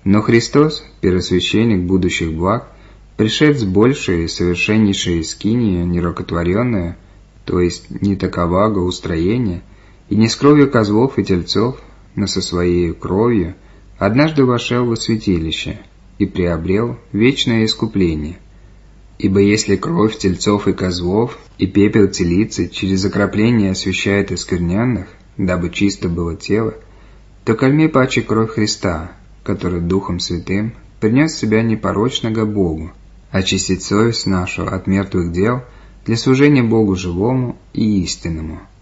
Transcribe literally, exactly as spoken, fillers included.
Но Христос, первосвященник будущих благ, пришед с большей и совершеннейшей скинии нерукотворенную, то есть не таковаго устроения, и не с кровью козлов и тельцов, но со своей кровью, однажды вошел во святилище и приобрел вечное искупление. Ибо если кровь тельцов и козлов и пепел телицы через окропление освящает оскверненных, дабы чисто было тело, то кальми паче кровь Христа, который Духом Святым принес себя непорочного Богу, очистить совесть нашу от мертвых дел для служения Богу живому и истинному.